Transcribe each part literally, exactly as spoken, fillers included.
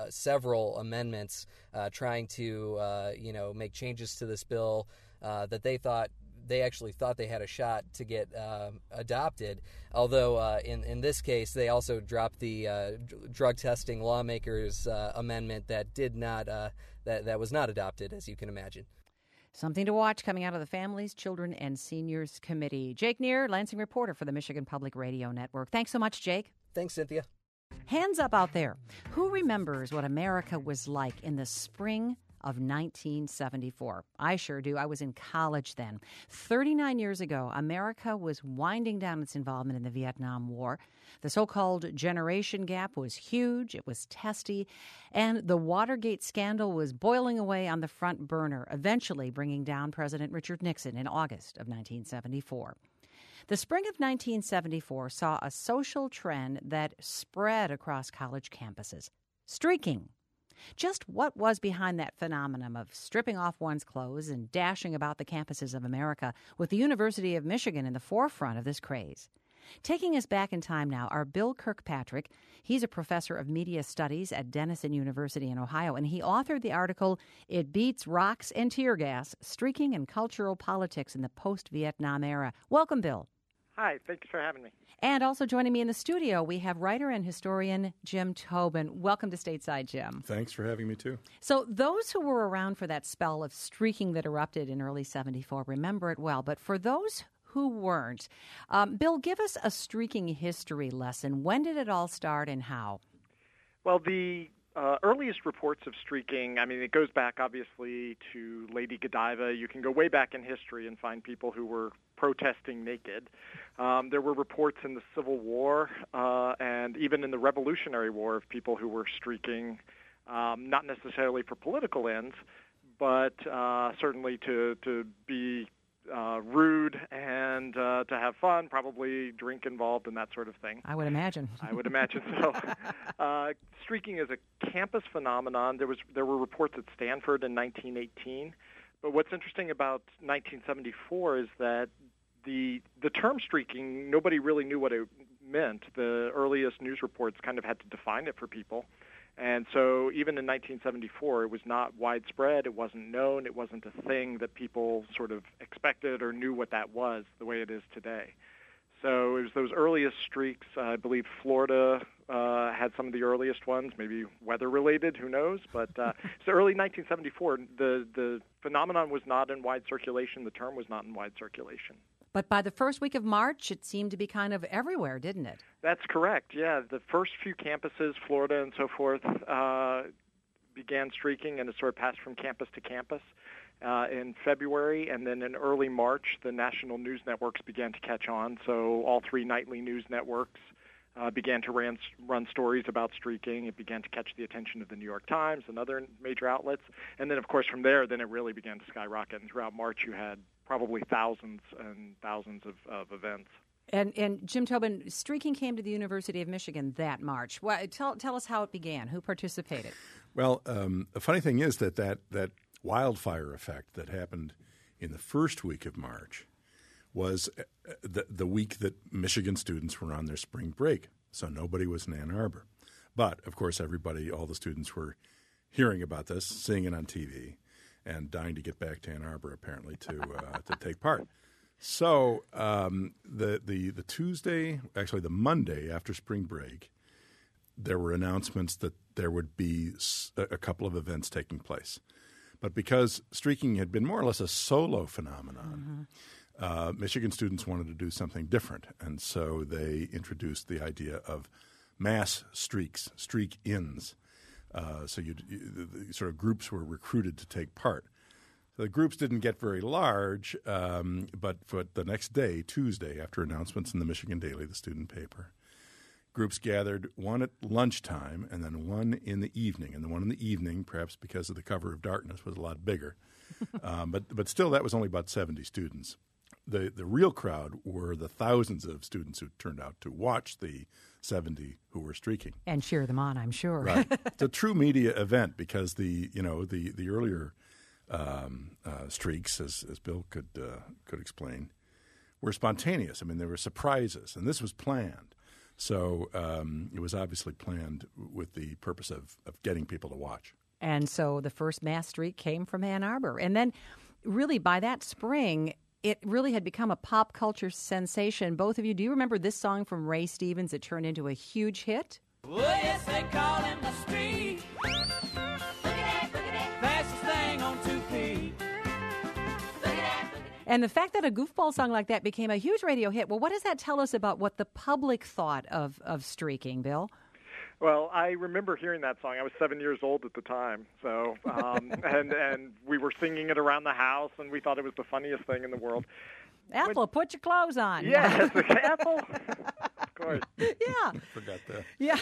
uh, several amendments uh, trying to, uh, you know, make changes to this bill uh, that they thought they actually thought they had a shot to get uh, adopted. Although uh, in in this case, they also dropped the uh, drug testing lawmakers uh, amendment that did not uh, that that was not adopted, as you can imagine. Something to watch coming out of the Families, Children, and Seniors Committee. Jake Neer, Lansing reporter for the Michigan Public Radio Network. Thanks so much, Jake. Thanks, Cynthia. Hands up out there. Who remembers what America was like in the spring of nineteen seventy-four? I sure do. I was in college then. thirty-nine years ago, America was winding down its involvement in the Vietnam War. The so-called generation gap was huge. It was testy. And the Watergate scandal was boiling away on the front burner, eventually bringing down President Richard Nixon in August of nineteen seventy-four. The spring of nineteen seventy-four saw a social trend that spread across college campuses: streaking. Just what was behind that phenomenon of stripping off one's clothes and dashing about the campuses of America, with the University of Michigan in the forefront of this craze? Taking us back in time now are Bill Kirkpatrick. He's a professor of media studies at Denison University in Ohio, and he authored the article, "It Beats Rocks and Tear Gas, Streaking and Cultural Politics in the Post-Vietnam Era." Welcome, Bill. Hi, thanks for having me. And also joining me in the studio, we have writer and historian Jim Tobin. Welcome to Stateside, Jim. Thanks for having me, too. So those who were around for that spell of streaking that erupted in early seventy-four remember it well. But for those who weren't, um, Bill, give us a streaking history lesson. When did it all start and how? Well, the uh, earliest reports of streaking, I mean, it goes back, obviously, to Lady Godiva. You can go way back in history and find people who were protesting naked. Um, there were reports in the Civil War uh, and even in the Revolutionary War of people who were streaking, um, not necessarily for political ends, but uh, certainly to, to be uh, rude and uh, to have fun, probably drink involved and that sort of thing. I would imagine. I would imagine so. Uh, streaking is a campus phenomenon. There was there were reports at Stanford in nineteen eighteen. But what's interesting about nineteen seventy-four is that the the term streaking, nobody really knew what it meant. The earliest news reports kind of had to define it for people. And so even in nineteen seventy-four, it was not widespread. It wasn't known. It wasn't a thing that people sort of expected or knew what that was the way it is today. So it was those earliest streaks. Uh, I believe Florida uh, had some of the earliest ones, maybe weather-related, who knows. But uh, so early nineteen seventy-four, the, the phenomenon was not in wide circulation. The term was not in wide circulation. But by the first week of March, it seemed to be kind of everywhere, didn't it? That's correct, yeah. The first few campuses, Florida and so forth, uh, began streaking, and it sort of passed from campus to campus uh, in February. And then in early March, the national news networks began to catch on. So all three nightly news networks uh, began to ran, run stories about streaking. It began to catch the attention of the New York Times and other major outlets. And then, of course, from there, then it really began to skyrocket. And throughout March, you had probably thousands and thousands of, of events. And and Jim Tobin, streaking came to the University of Michigan that March. Well, tell tell us how it began. Who participated? Well, um, the funny thing is that, that that wildfire effect that happened in the first week of March was the, the week that Michigan students were on their spring break. So nobody was in Ann Arbor. But, of course, everybody, all the students were hearing about this, seeing it on T V, and dying to get back to Ann Arbor, apparently, to uh, to take part. So um, the, the the Tuesday, actually the Monday after spring break, there were announcements that there would be a couple of events taking place. But because streaking had been more or less a solo phenomenon, mm-hmm. uh, Michigan students wanted to do something different, and so they introduced the idea of mass streaks, streak-ins. Uh, so you, you, the sort of groups were recruited to take part. So the groups didn't get very large, um, but for the next day, Tuesday, after announcements in the Michigan Daily, the student paper, groups gathered, one at lunchtime and then one in the evening. And the one in the evening, perhaps because of the cover of darkness, was a lot bigger. um, but but still, that was only about seventy students. The the real crowd were the thousands of students who turned out to watch the seventy who were streaking. And cheer them on, I'm sure. Right. It's a true media event because the you know the the earlier um, uh, streaks, as as Bill could uh, could explain, were spontaneous. I mean, there were surprises, and this was planned. So um, it was obviously planned with the purpose of, of getting people to watch. And so the first mass streak came from Ann Arbor. And then really by that spring, it really had become a pop culture sensation. Both of you, do you remember this song from Ray Stevens that turned into a huge hit? Oh, yes, they call him the street. Look at that, look at that. Fastest thing on two feet. Look at that, look at that. And the fact that a goofball song like that became a huge radio hit, well, what does that tell us about what the public thought of, of streaking, Bill? Well, I remember hearing that song. I was seven years old at the time, so um, and and we were singing it around the house, and we thought it was the funniest thing in the world. Ethel, when, put your clothes on. Yes, Ethel. Of course. Yeah. I forgot that. Yeah.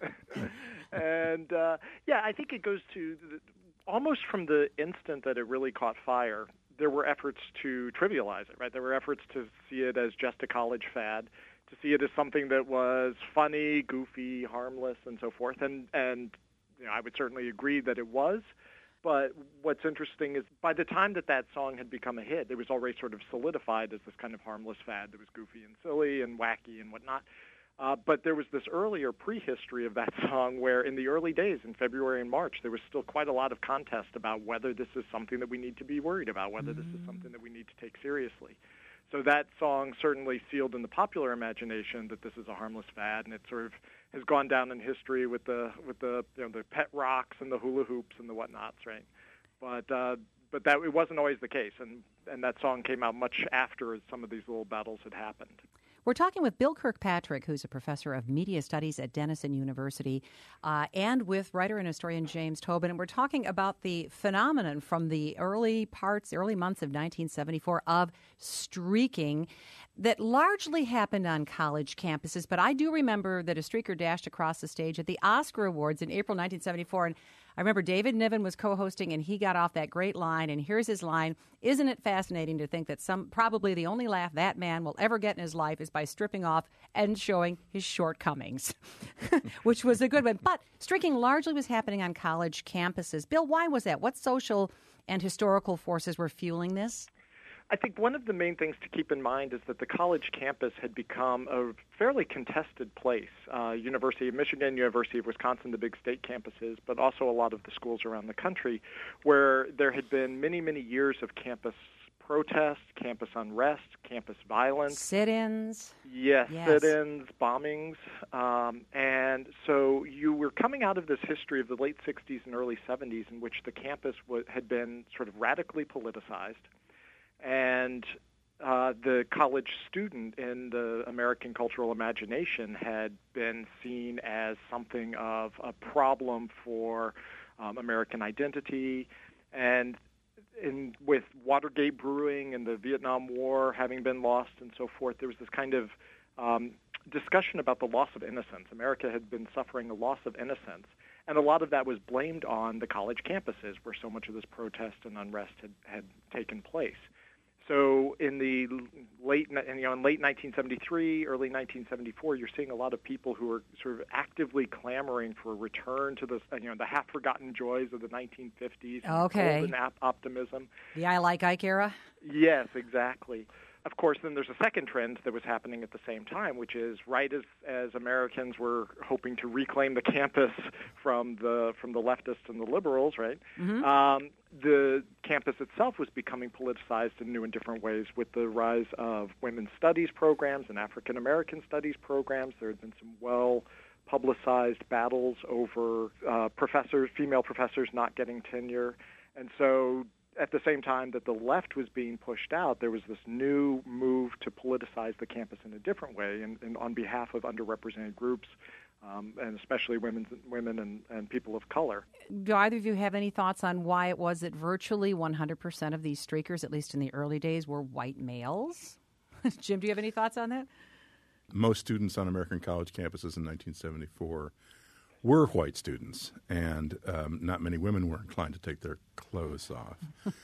and uh, yeah, I think it goes to the, almost from the instant that it really caught fire. There were efforts to trivialize it, right? There were efforts to see it as just a college fad, to see it as something that was funny, goofy, harmless, and so forth. And and you know, I would certainly agree that it was. But what's interesting is by the time that that song had become a hit, it was already sort of solidified as this kind of harmless fad that was goofy and silly and wacky and whatnot. Uh, but there was this earlier prehistory of that song where in the early days, in February and March, there was still quite a lot of contest about whether this is something that we need to be worried about, whether mm. this is something that we need to take seriously. So that song certainly sealed in the popular imagination that this is a harmless fad, and it sort of has gone down in history with the with the you know the pet rocks and the hula hoops and the whatnots, right? But uh, but that it wasn't always the case, and and that song came out much after some of these little battles had happened. We're talking with Bill Kirkpatrick, who's a professor of media studies at Denison University, uh, and with writer and historian James Tobin. And we're talking about the phenomenon from the early parts, early months of nineteen seventy-four of streaking that largely happened on college campuses. But I do remember that a streaker dashed across the stage at the Oscar Awards in April nineteen seventy-four. And I remember David Niven was co-hosting, and he got off that great line. And here's his line. Isn't it fascinating to think that some probably the only laugh that man will ever get in his life is by stripping off and showing his shortcomings, which was a good one. But streaking largely was happening on college campuses. Bill, why was that? What social and historical forces were fueling this? I think one of the main things to keep in mind is that the college campus had become a fairly contested place. Uh, University of Michigan, University of Wisconsin, the big state campuses, but also a lot of the schools around the country, where there had been many, many years of campus protest, campus unrest, campus violence. Sit-ins. Yes, yes. sit-ins, bombings. Um, and so you were coming out of this history of the late sixties and early seventies in which the campus w- had been sort of radically politicized. And uh, the college student in the American cultural imagination had been seen as something of a problem for um, American identity. And in, with Watergate brewing and the Vietnam War having been lost and so forth, there was this kind of um, discussion about the loss of innocence. America had been suffering a loss of innocence. And a lot of that was blamed on the college campuses where so much of this protest and unrest had, had taken place. So in the late, you know, in late nineteen seventy-three, early nineteen seventy-four, you're seeing a lot of people who are sort of actively clamoring for a return to the, you know, the half-forgotten joys of the nineteen fifties. Okay. Golden ap- optimism. The I Like Ike era? Yes, exactly. Of course, then there's a second trend that was happening at the same time, which is right as, as Americans were hoping to reclaim the campus from the from the leftists and the liberals, right? Mm-hmm. Um, the campus itself was becoming politicized in new and different ways with the rise of women's studies programs and African American studies programs. There had been some well-publicized battles over uh, professors, female professors not getting tenure, and so at the same time that the left was being pushed out, there was this new move to politicize the campus in a different way and, and on behalf of underrepresented groups, um, and especially women, women and, and people of color. Do either of you have any thoughts on why it was that virtually one hundred percent of these streakers, at least in the early days, were white males? Jim, do you have any thoughts on that? Most students on American college campuses in nineteen seventy-four were white students, and um, not many women were inclined to take their clothes off.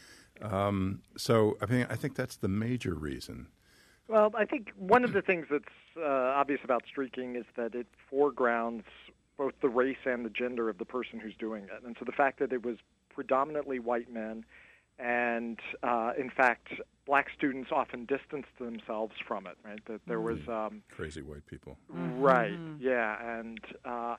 um, so I mean, I think that's the major reason. Well, I think one of the things that's uh, obvious about streaking is that it foregrounds both the race and the gender of the person who's doing it. And so the fact that it was predominantly white men And uh, in fact, black students often distanced themselves from it, right? That there was um, crazy white people. Right, yeah. And uh,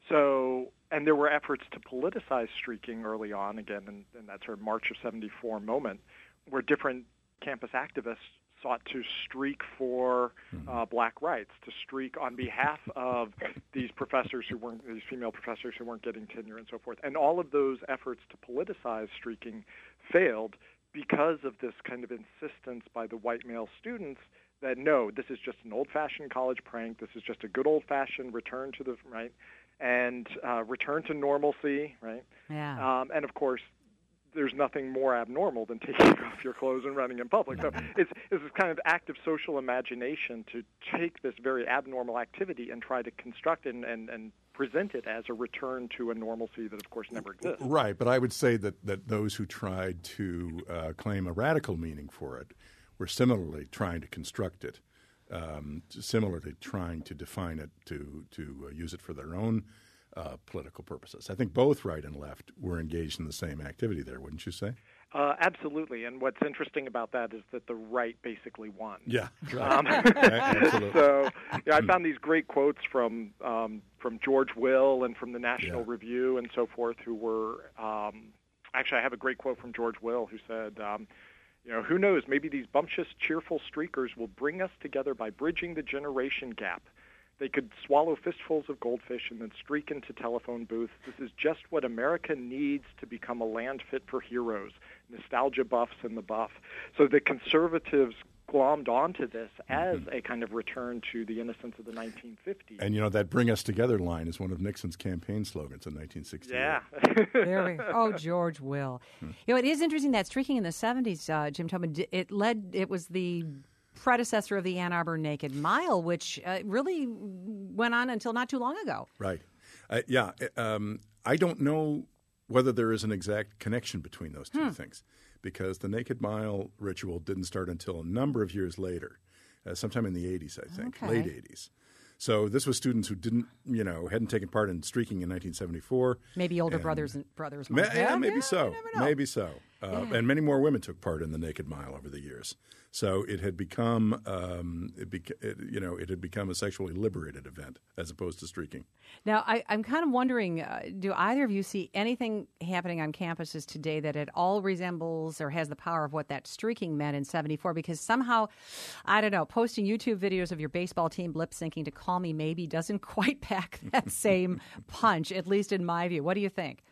so, and there were efforts to politicize streaking early on, again, in, in that sort of March of seventy-four moment, where different campus activists sought to streak for uh, black rights, to streak on behalf of these professors who weren't, these female professors who weren't getting tenure and so forth. And all of those efforts to politicize streaking failed because of this kind of insistence by the white male students that, no, this is just an old-fashioned college prank, this is just a good old-fashioned return to the, right, and uh, return to normalcy, right? Yeah. Um, and, of course, there's nothing more abnormal than taking off your clothes and running in public. So it's, it's this kind of act of social imagination to take this very abnormal activity and try to construct and, and, and present it as a return to a normalcy that, of course, never exists. Right, but I would say that, that those who tried to uh, claim a radical meaning for it were similarly trying to construct it, um, similarly trying to define it, to, to uh, use it for their own Uh, political purposes. I think both right and left were engaged in the same activity there, wouldn't you say? Uh, absolutely. And what's interesting about that is that the right basically won. Yeah, right. Um, Absolutely. So yeah, I found these great quotes from um, from George Will and from the National Yeah. Review and so forth, who were um, actually I have a great quote from George Will who said, um, you know, who knows, maybe these bumptious, cheerful streakers will bring us together by bridging the generation gap. They could swallow fistfuls of goldfish and then streak into telephone booths. This is just what America needs to become a land fit for heroes, nostalgia buffs and the buff. So the conservatives glommed onto this as Mm-hmm. a kind of return to the innocence of the nineteen fifties. And, you know, that Bring Us Together line is one of Nixon's campaign slogans in nineteen sixty-eight. Yeah. There we go. Oh, George Will. You know, it is interesting that streaking in the seventies, uh, Jim Tobin, d- it led, it was the predecessor of the Ann Arbor Naked Mile, which uh, really went on until not too long ago. Right. Uh, yeah. Um, I don't know whether there is an exact connection between those two Hmm. things, because the Naked Mile ritual didn't start until a number of years later, uh, sometime in the eighties, I think, Okay. late eighties. So this was students who didn't, you know, hadn't taken part in streaking in nineteen seventy-four. Maybe older And- brothers and brothers. Ma- might- yeah, maybe you so. never know. Maybe so. Uh, And many more women took part in the Naked Mile over the years. So it had become, um, it beca- it, you know, it had become a sexually liberated event as opposed to streaking. Now, I, I'm kind of wondering, uh, do either of you see anything happening on campuses today that at all resembles or has the power of what that streaking meant in seventy-four? Because somehow, I don't know, posting YouTube videos of your baseball team lip syncing to Call Me Maybe doesn't quite pack that same punch, at least in my view. What do you think?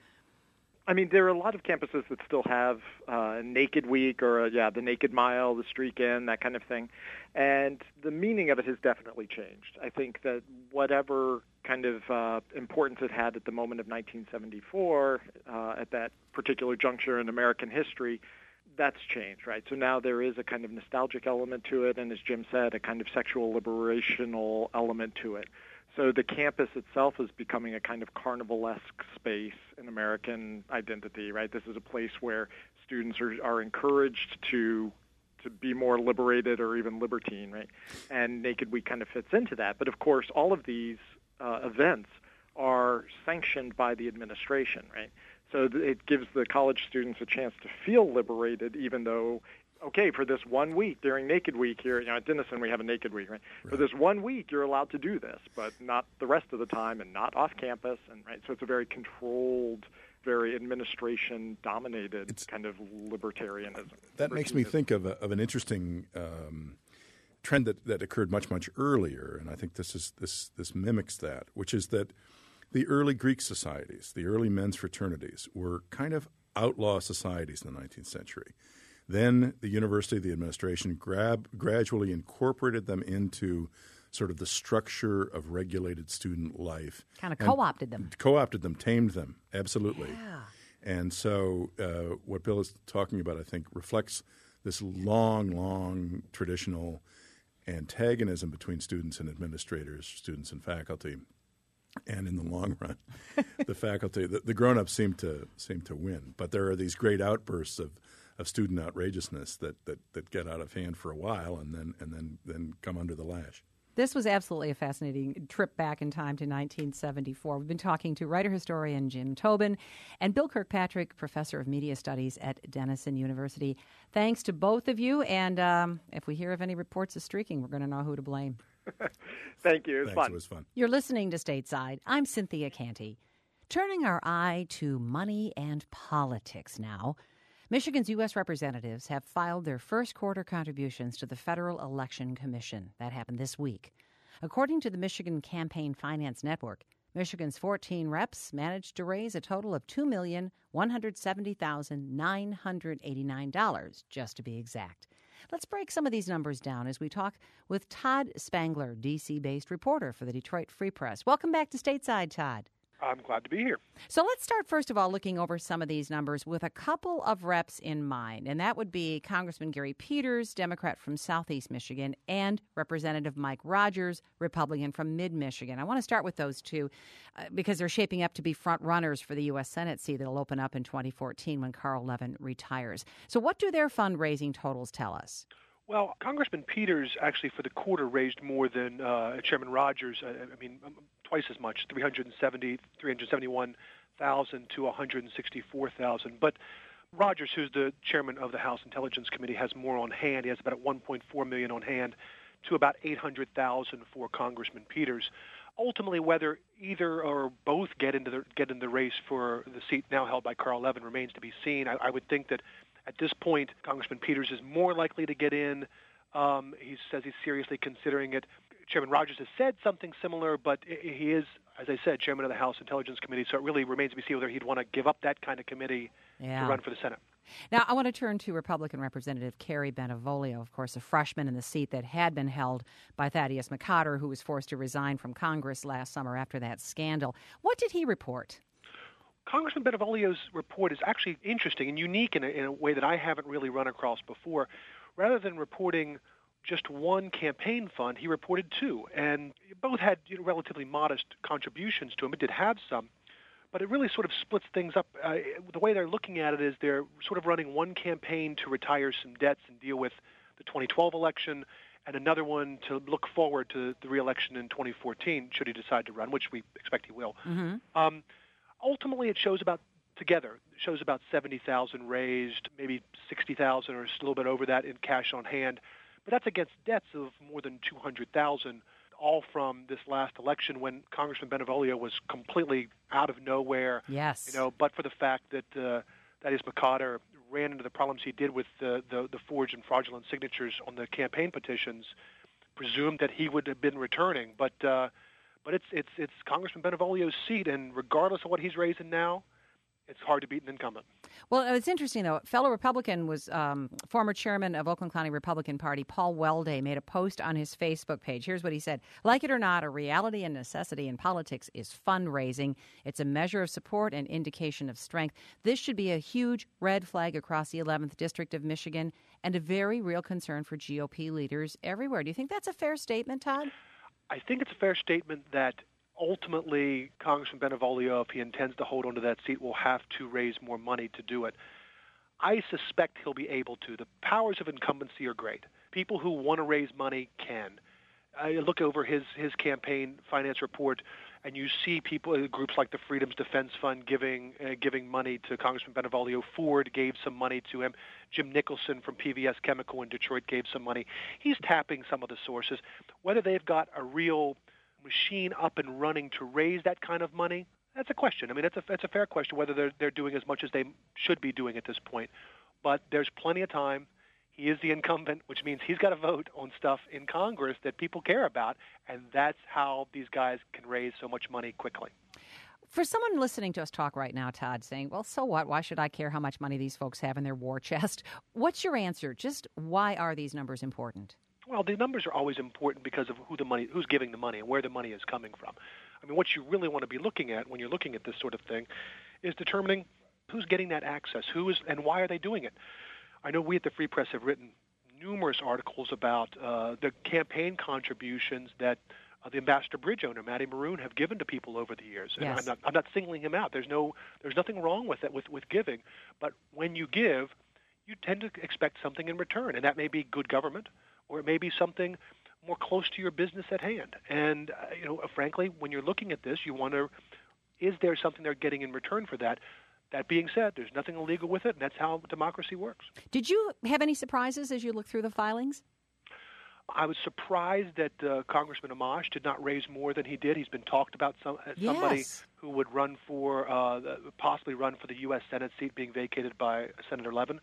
I mean, there are a lot of campuses that still have uh, Naked Week or, uh, yeah, the Naked Mile, the Streak In, that kind of thing. And the meaning of it has definitely changed. I think that whatever kind of uh, importance it had at the moment of nineteen seventy-four, uh, at that particular juncture in American history, that's changed, right? So now there is a kind of nostalgic element to it, and as Jim said, a kind of sexual liberational element to it. So the campus itself is becoming a kind of carnivalesque space in American identity, right? This is a place where students are, are encouraged to to be more liberated or even libertine, right? And Naked Week kind of fits into that. But of course, all of these uh, events are sanctioned by the administration, right? So th- it gives the college students a chance to feel liberated, even though, okay, for this one week during Naked Week here, you know, at Denison we have a Naked Week, right? right? For this one week, you're allowed to do this, but not the rest of the time, and not off campus, and right. So it's a very controlled, very administration-dominated It's, kind of libertarianism. That makes me think of, a, of an interesting um, trend that, that occurred much, much earlier, and I think this is this this mimics that, which is that the early Greek societies, the early men's fraternities, were kind of outlaw societies in the nineteenth century. Then the university, the administration, grab, gradually incorporated them into sort of the structure of regulated student life. Kind of co-opted them. Co-opted them, tamed them, absolutely. Yeah. And so uh, what Bill is talking about, I think, reflects this long, long traditional antagonism between students and administrators, students and faculty. And in the long run, the faculty, the, the grown-ups seem to seem to win. But there are these great outbursts of, of student outrageousness that, that, that get out of hand for a while and then and then, then come under the lash. This was absolutely a fascinating trip back in time to nineteen seventy-four. We've been talking to writer-historian Jim Tobin and Bill Kirkpatrick, professor of media studies at Denison University. Thanks to both of you, and um, if we hear of any reports of streaking, we're going to know who to blame. Thank you. It was Thanks, fun. It was fun. You're listening to Stateside. I'm Cynthia Canty. Turning our eye to money and politics now, Michigan's U S representatives have filed their first quarter contributions to the Federal Election Commission. That happened this week. According to the Michigan Campaign Finance Network, Michigan's fourteen reps managed to raise a total of two million one hundred seventy thousand nine hundred eighty-nine dollars, just to be exact. Let's break some of these numbers down as we talk with Todd Spangler, D C-based reporter for the Detroit Free Press. Welcome back to Stateside, Todd. I'm glad to be here. So let's start, first of all, looking over some of these numbers with a couple of reps in mind, and that would be Congressman Gary Peters, Democrat from Southeast Michigan, and Representative Mike Rogers, Republican from Mid-Michigan. I want to start with those two uh, because they're shaping up to be front runners for the U S Senate seat that will open up in twenty fourteen when Carl Levin retires. So what do their fundraising totals tell us? Well, Congressman Peters actually for the quarter raised more than uh, Chairman Rogers. I, I mean, twice as much, three hundred seventy, three hundred seventy-one thousand to one hundred sixty-four thousand. But Rogers, who's the chairman of the House Intelligence Committee, has more on hand. He has about one point four million on hand to about eight hundred thousand for Congressman Peters. Ultimately, whether either or both get into the get in the race for the seat now held by Carl Levin remains to be seen. I, I would think that at this point, Congressman Peters is more likely to get in. Um, he says he's seriously considering it. Chairman Rogers has said something similar, but he is, as I said, chairman of the House Intelligence Committee, so it really remains to be seen whether he'd want to give up that kind of committee yeah. to run for the Senate. Now, I want to turn to Republican Representative Carrie Bentivolio, of course, a freshman in the seat that had been held by Thaddeus McCotter, who was forced to resign from Congress last summer after that scandal. What did he report? Congressman Bentivolio's report is actually interesting and unique in a, in a way that I haven't really run across before. Rather than reporting just one campaign fund, he reported two, and both had you know, relatively modest contributions to him. It did have some, but it really sort of splits things up. Uh, the way they're looking at it is they're sort of running one campaign to retire some debts and deal with the twenty twelve election, and another one to look forward to the re-election in twenty fourteen, should he decide to run, which we expect he will. Mm-hmm. Um, ultimately, it shows about, together, it shows about seventy thousand raised, maybe sixty thousand or just a little bit over that in cash on hand. But that's against debts of more than two hundred thousand, all from this last election when Congressman Bentivolio was completely out of nowhere. Yes. You know, but for the fact that uh, Thaddeus McCotter ran into the problems he did with the, the, the forged and fraudulent signatures on the campaign petitions, presumed that he would have been returning. But uh, but it's it's it's Congressman Bentivolio's seat, and regardless of what he's raising now, it's hard to beat an incumbent. Well, it's interesting, though. Fellow Republican was um, former chairman of Oakland County Republican Party, Paul Welday, made a post on his Facebook page. Here's what he said. Like it or not, a reality and necessity in politics is fundraising. It's a measure of support and indication of strength. This should be a huge red flag across the eleventh District of Michigan and a very real concern for G O P leaders everywhere. Do you think that's a fair statement, Todd? I think it's a fair statement that ultimately, Congressman Bentivolio, if he intends to hold onto that seat, will have to raise more money to do it. I suspect he'll be able to. The powers of incumbency are great. People who want to raise money can. I look over his, his campaign finance report, and you see people, groups like the Freedom's Defense Fund giving uh, giving money to Congressman Bentivolio. Ford gave some money to him. Jim Nicholson from P V S Chemical in Detroit gave some money. He's tapping some of the sources. Whether they've got a real machine up and running to raise that kind of money, that's a question. I mean, that's a, that's a fair question, whether they're, they're doing as much as they should be doing at this point. But there's plenty of time. He is the incumbent, which means he's got to vote on stuff in Congress that people care about, and that's how these guys can raise so much money quickly. For someone listening to us talk right now, Todd, saying, well, so what? Why should I care how much money these folks have in their war chest? What's your answer? Just why are these numbers important? Well, the numbers are always important because of who the money, who's giving the money and where the money is coming from. I mean, what you really want to be looking at when you're looking at this sort of thing is determining who's getting that access, who is, and why are they doing it. I know we at the Free Press have written numerous articles about uh, the campaign contributions that uh, the Ambassador Bridge owner, Matty Maroon, have given to people over the years. And yes. I'm not, I'm not singling him out. There's no, there's nothing wrong with that, with, with giving. But when you give, you tend to expect something in return, and that may be good government, or it may be something more close to your business at hand. And, uh, you know, frankly, when you're looking at this, you wonder, is there something they're getting in return for that? That being said, there's nothing illegal with it, and that's how democracy works. Did you have any surprises as you look through the filings? I was surprised that uh, Congressman Amash did not raise more than he did. He's been talked about some as somebody Yes. who would run for, uh, the, possibly run for the U S Senate seat being vacated by Senator Levin.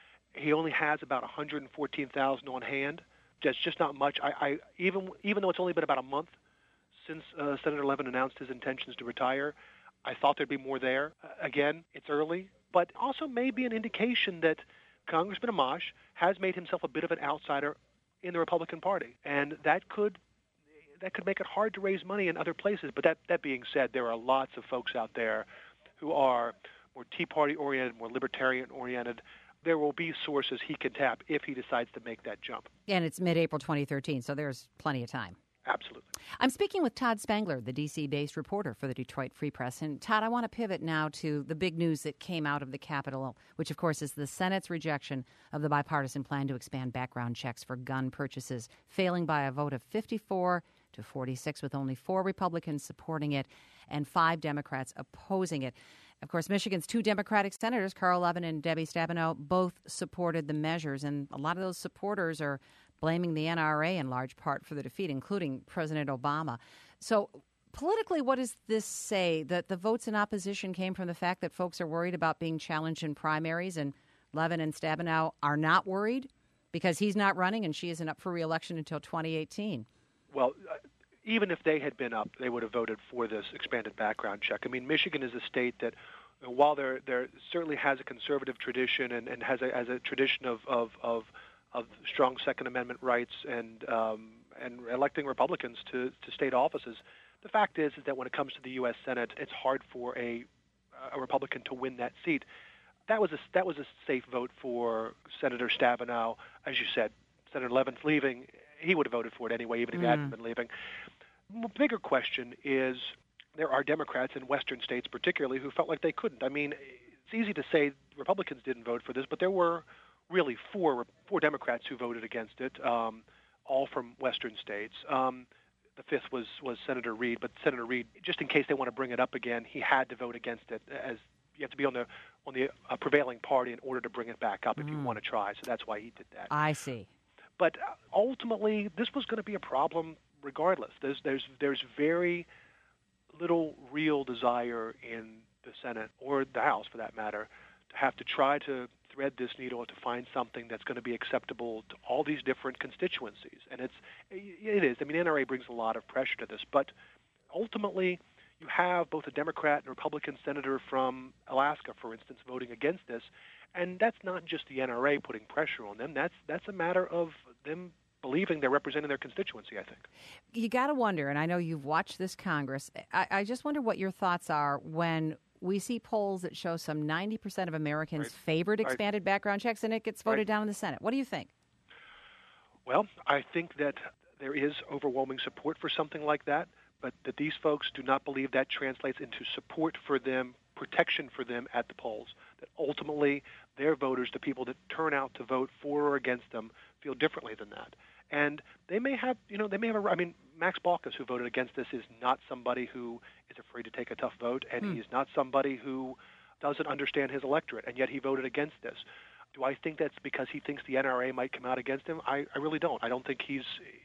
He only has about one hundred fourteen thousand dollars on hand. That's just not much. I, I even even though it's only been about a month since uh, Senator Levin announced his intentions to retire, I thought there'd be more there. Uh, again, it's early, but also may be an indication that Congressman Amash has made himself a bit of an outsider in the Republican Party, and that could that could make it hard to raise money in other places. But that, that being said, there are lots of folks out there who are more Tea Party-oriented, more libertarian-oriented. There will be sources he can tap if he decides to make that jump. And it's mid-April twenty thirteen, so there's plenty of time. Absolutely. I'm speaking with Todd Spangler, the D C-based reporter for the Detroit Free Press. And, Todd, I want to pivot now to the big news that came out of the Capitol, which, of course, is the Senate's rejection of the bipartisan plan to expand background checks for gun purchases, failing by a vote of fifty-four to forty-six, with only four Republicans supporting it and five Democrats opposing it. Of course, Michigan's two Democratic senators, Carl Levin and Debbie Stabenow, both supported the measures, and a lot of those supporters are blaming the N R A in large part for the defeat, including President Obama. So politically, what does this say? That the votes in opposition came from the fact that folks are worried about being challenged in primaries, and Levin and Stabenow are not worried because he's not running and she isn't up for re-election until twenty eighteen? Well, uh, even if they had been up, they would have voted for this expanded background check. I mean, Michigan is a state that, uh, while there there certainly has a conservative tradition and, and has a has a tradition of of, of of strong Second Amendment rights and um, and electing Republicans to, to state offices, the fact is is that when it comes to the U S Senate, it's hard for a a Republican to win that seat. That was a that was a safe vote for Senator Stabenow. As you said, Senator Levin's leaving. He would have voted for it anyway, even if Mm. he hadn't been leaving. The bigger question is there are Democrats in Western states particularly who felt like they couldn't. I mean, it's easy to say Republicans didn't vote for this, but there were really four four Democrats who voted against it, um, all from Western states. Um, the fifth was, was Senator Reid, but Senator Reid, just in case they want to bring it up again, he had to vote against it, as you have to be on the on the uh, prevailing party in order to bring it back up if Mm. you want to try. So that's why he did that. I see. But ultimately, this was going to be a problem regardless. There's there's there's very little real desire in the Senate or the House, for that matter, to have to try to thread this needle to find something that's going to be acceptable to all these different constituencies. And it's it is. I mean, N R A brings a lot of pressure to this, but ultimately, you have both a Democrat and Republican senator from Alaska, for instance, voting against this. And that's not just the N R A putting pressure on them. That's that's a matter of them believing they're representing their constituency, I think. You got to wonder, and I know you've watched this Congress, I, I just wonder what your thoughts are when we see polls that show some ninety percent of Americans Right. favored Right. expanded background checks, and it gets voted Right. down in the Senate. What do you think? Well, I think that there is overwhelming support for something like that, but that these folks do not believe that translates into support for them, protection for them at the polls. That ultimately their voters, the people that turn out to vote for or against them, feel differently than that. And they may have, you know, they may have a, I mean, Max Baucus, who voted against this, is not somebody who is afraid to take a tough vote, and Hmm. he is not somebody who doesn't understand his electorate, and yet he voted against this. Do I think that's because he thinks the N R A might come out against him? I, I really don't. I don't think he's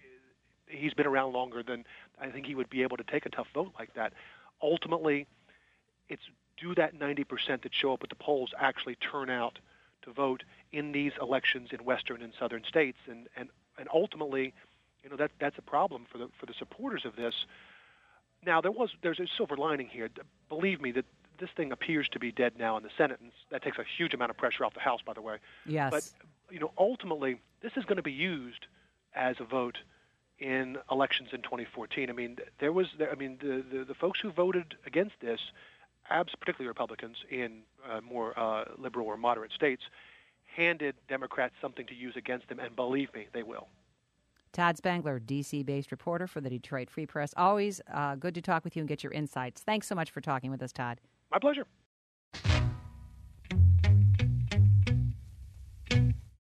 he's been around longer than I think he would be able to take a tough vote like that. Ultimately, it's do that ninety percent that show up at the polls actually turn out to vote in these elections in western and southern states, and, and, and ultimately, you know, that that's a problem for the for the supporters of this. Now, there was there's a silver lining here. Believe me, that this thing appears to be dead now in the Senate, and that takes a huge amount of pressure off the House, by the way. Yes. But, you know, ultimately, this is going to be used as a vote in elections in twenty fourteen. I mean, there was, there, I mean, the, the, the folks who voted against this, abs, particularly Republicans in uh, more uh, liberal or moderate states, handed Democrats something to use against them, and believe me, they will. Todd Spangler, D C-based reporter for the Detroit Free Press. Always uh, good to talk with you and get your insights. Thanks so much for talking with us, Todd. My pleasure. The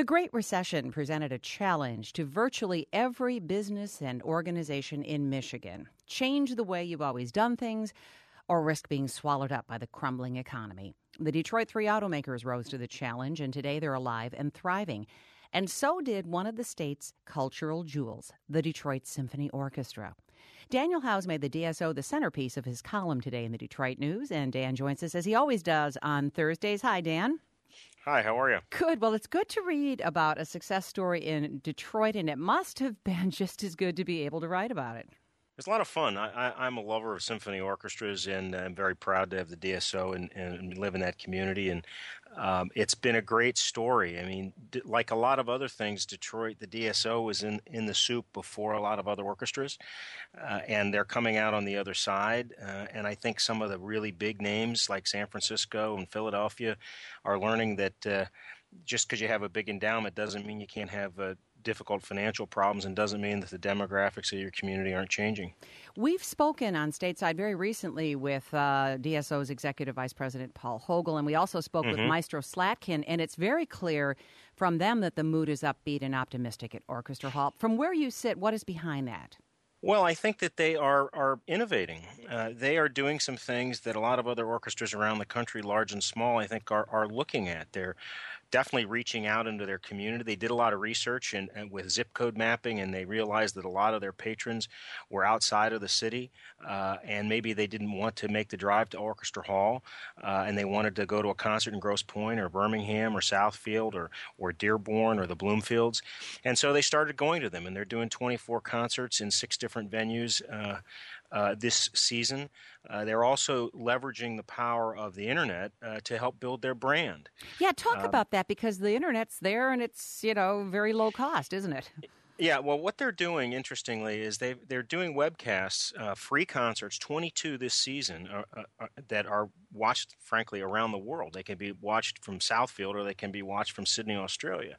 The Great Recession presented a challenge to virtually every business and organization in Michigan. Change the way you've always done things or risk being swallowed up by the crumbling economy. The Detroit Three automakers rose to the challenge, and today they're alive and thriving. And so did one of the state's cultural jewels, the Detroit Symphony Orchestra. Daniel Howes made the D S O the centerpiece of his column today in the Detroit News, and Dan joins us as he always does on Thursdays. Hi, Dan. Hi, how are you? Good. Well, it's good to read about a success story in Detroit, and it must have been just as good to be able to write about it. It's a lot of fun. I, I, I'm a lover of symphony orchestras, and I'm very proud to have the D S O and, and live in that community. And um, it's been a great story. I mean, d- like a lot of other things, Detroit, the D S O was in, in the soup before a lot of other orchestras, uh, and they're coming out on the other side. Uh, and I think some of the really big names like San Francisco and Philadelphia are learning that uh, just because you have a big endowment doesn't mean you can't have a difficult financial problems, and doesn't mean that the demographics of your community aren't changing. We've spoken on stateside very recently with uh, D S O's Executive Vice President Paul Hogel, and we also spoke mm-hmm. with Maestro Slatkin, and it's very clear from them that the mood is upbeat and optimistic at Orchestra Hall. From where you sit, what is behind that? Well, I think that they are, are innovating. Uh, they are doing some things that a lot of other orchestras around the country, large and small, I think are, are looking at. They're definitely reaching out into their community. They did a lot of research and, and with zip code mapping, and they realized that a lot of their patrons were outside of the city, uh, and maybe they didn't want to make the drive to Orchestra Hall, uh, and they wanted to go to a concert in Grosse Pointe or Birmingham or Southfield or, or Dearborn or the Bloomfields. And so they started going to them, and they're doing twenty-four concerts in six different venues uh, uh, this season. Uh, they're also leveraging the power of the internet uh, to help build their brand. Yeah, talk um, about that, because the internet's there and it's, you know, very low cost, isn't it? Yeah, well, what they're doing, interestingly, is they they're doing webcasts, uh, free concerts, twenty-two this season, uh, uh, that are watched, frankly, around the world. They can be watched from Southfield, or they can be watched from Sydney, Australia.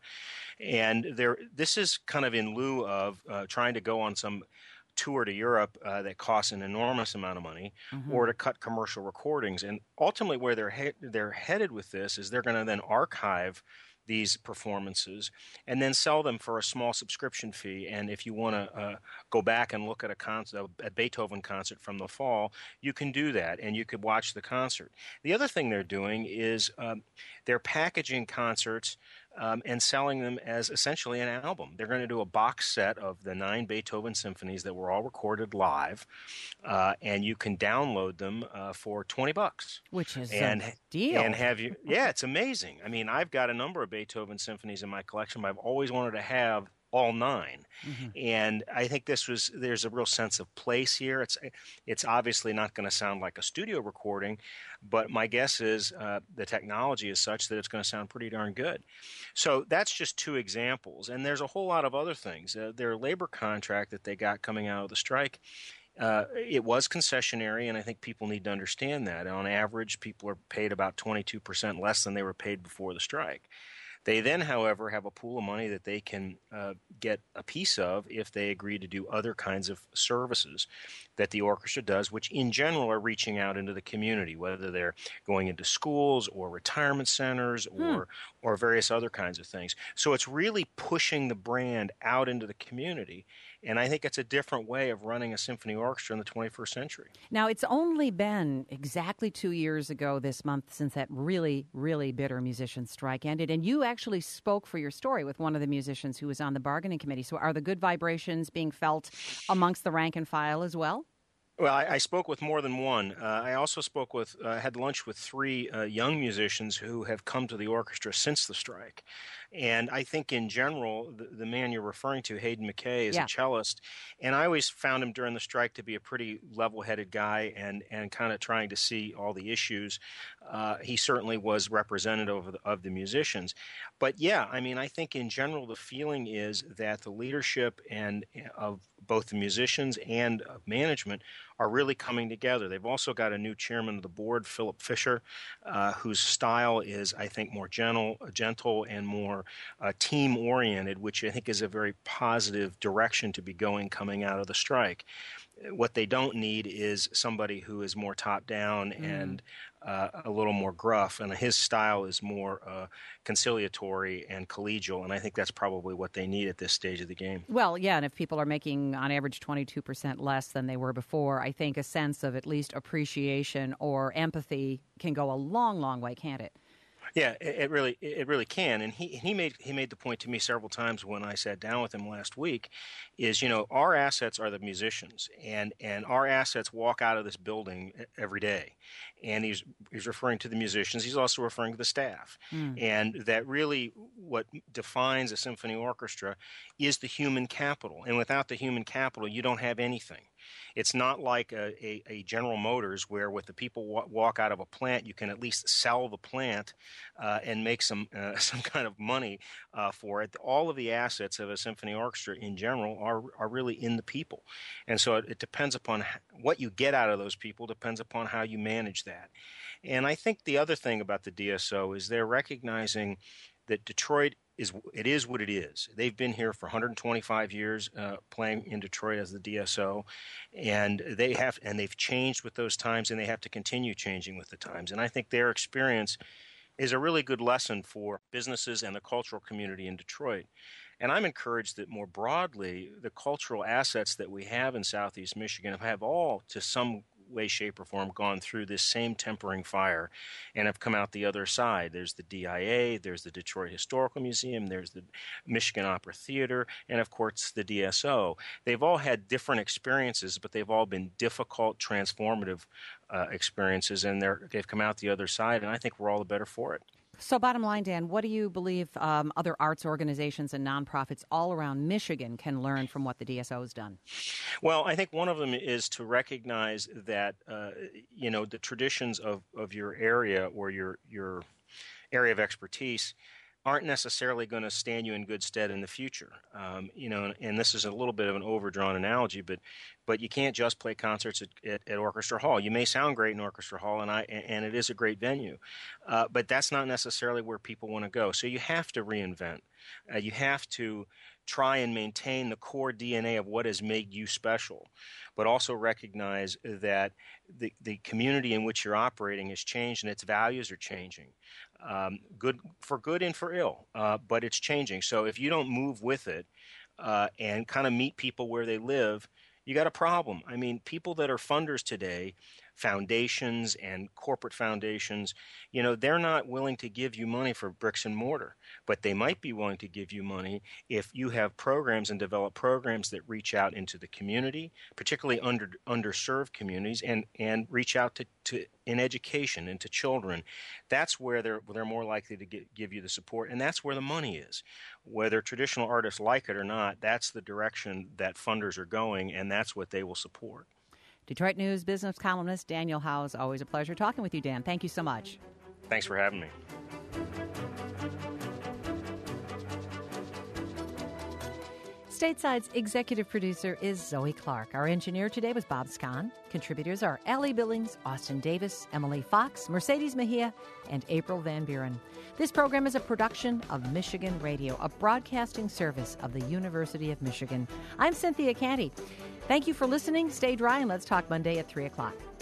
And they're, this is kind of in lieu of uh, trying to go on some tour to Europe uh, that costs an enormous amount of money, mm-hmm. or to cut commercial recordings. And ultimately where they're he- they're headed with this is they're going to then archive these performances and then sell them for a small subscription fee. And if you want to uh, go back and look at a concert, a Beethoven concert from the fall, you can do that, and you could watch the concert. The other thing they're doing is um, they're packaging concerts Um, and selling them as essentially an album. They're going to do a box set of the nine Beethoven symphonies that were all recorded live, uh, and you can download them uh, for twenty bucks. Which is and, a deal. And have you? Yeah, it's amazing. I mean, I've got a number of Beethoven symphonies in my collection, but I've always wanted to have all nine. Mm-hmm. And I think this was, there's a real sense of place here. It's it's obviously not going to sound like a studio recording, but my guess is uh, the technology is such that it's going to sound pretty darn good. So that's just two examples. And there's a whole lot of other things. Uh, their labor contract that they got coming out of the strike, Uh, it was concessionary, and I think people need to understand that. On average, people are paid about twenty-two percent less than they were paid before the strike. They then, however, have a pool of money that they can uh, get a piece of if they agree to do other kinds of services that the orchestra does, which in general are reaching out into the community, whether they're going into schools or retirement centers or hmm. or various other kinds of things. So it's really pushing the brand out into the community. And I think it's a different way of running a symphony orchestra in the twenty-first century. Now, it's only been exactly two years ago this month since that really, really bitter musician strike ended. And you actually spoke for your story with one of the musicians who was on the bargaining committee. So are the good vibrations being felt amongst the rank and file as well? Well, I, I spoke with more than one. Uh, I also spoke with, uh, had lunch with three uh, young musicians who have come to the orchestra since the strike. And I think in general, the, the man you're referring to, Hayden McKay, is yeah. a cellist. And I always found him during the strike to be a pretty level-headed guy and, and kind of trying to see all the issues. Uh, he certainly was representative of the, of the musicians. But yeah, I mean, I think in general, the feeling is that the leadership and of both the musicians and of management are really coming together. They've also got a new chairman of the board, Philip Fisher, uh, whose style is, I think, more gentle, gentle and more uh, team-oriented, which I think is a very positive direction to be going coming out of the strike. What they don't need is somebody who is more top-down mm. and uh, a little more gruff, and his style is more uh, conciliatory and collegial, and I think that's probably what they need at this stage of the game. Well, yeah, and if people are making, on average, twenty-two percent less than they were before, I think a sense of at least appreciation or empathy can go a long, long way, can't it? Yeah, it, it really it really can, and he he made he made the point to me several times when I sat down with him last week, is you know our assets are the musicians, and and our assets walk out of this building every day, and he's he's referring to the musicians. He's also referring to the staff, mm. and that really what defines a symphony orchestra is the human capital, and without the human capital, you don't have anything. It's not like a, a, a General Motors where with the people w- walk out of a plant, you can at least sell the plant uh, and make some uh, some kind of money uh, for it. All of the assets of a symphony orchestra in general are are really in the people. And so it, it depends upon what you get out of those people, depends upon how you manage that. And I think the other thing about the D S O is they're recognizing that Detroit is it is what it is. They've been here for one hundred twenty-five years, uh, playing in Detroit as the D S O, and they have and they've changed with those times, and they have to continue changing with the times. And I think their experience is a really good lesson for businesses and the cultural community in Detroit. And I'm encouraged that more broadly, the cultural assets that we have in Southeast Michigan have all, to some way, shape, or form, gone through this same tempering fire and have come out the other side. There's the D I A, there's the Detroit Historical Museum, there's the Michigan Opera Theater, and of course the D S O. They've all had different experiences, but they've all been difficult, transformative uh, experiences, and they're, they've come out the other side, and I think we're all the better for it. So bottom line, Dan, what do you believe um, other arts organizations and nonprofits all around Michigan can learn from what the D S O has done? Well, I think one of them is to recognize that, uh, you know, the traditions of, of your area or your your area of expertise aren't necessarily going to stand you in good stead in the future. Um, you know, and, and this is a little bit of an overdrawn analogy, but but you can't just play concerts at, at, at Orchestra Hall. You may sound great in Orchestra Hall, and I and it is a great venue, uh, but that's not necessarily where people want to go. So you have to reinvent. Uh, you have to try and maintain the core D N A of what has made you special, but also recognize that the, the community in which you're operating has changed and its values are changing, um, good for good and for ill, uh, but it's changing. So if you don't move with it uh, and kind of meet people where they live, you got a problem. I mean, people that are funders today, foundations and corporate foundations, you know, they're not willing to give you money for bricks and mortar, but they might be willing to give you money if you have programs and develop programs that reach out into the community, particularly under underserved communities, and, and reach out to, to in education and to children. That's where they're they're more likely to get, give you the support, and that's where the money is. Whether traditional artists like it or not, that's the direction that funders are going, and that's what they will support. Detroit News business columnist Daniel Howes, always a pleasure talking with you, Dan. Thank you so much. Thanks for having me. Stateside's executive producer is Zoe Clark. Our engineer today was Bob Scahn. Contributors are Allie Billings, Austin Davis, Emily Fox, Mercedes Mejia, and April Van Buren. This program is a production of Michigan Radio, a broadcasting service of the University of Michigan. I'm Cynthia Canty. Thank you for listening. Stay dry, and let's talk Monday at three o'clock.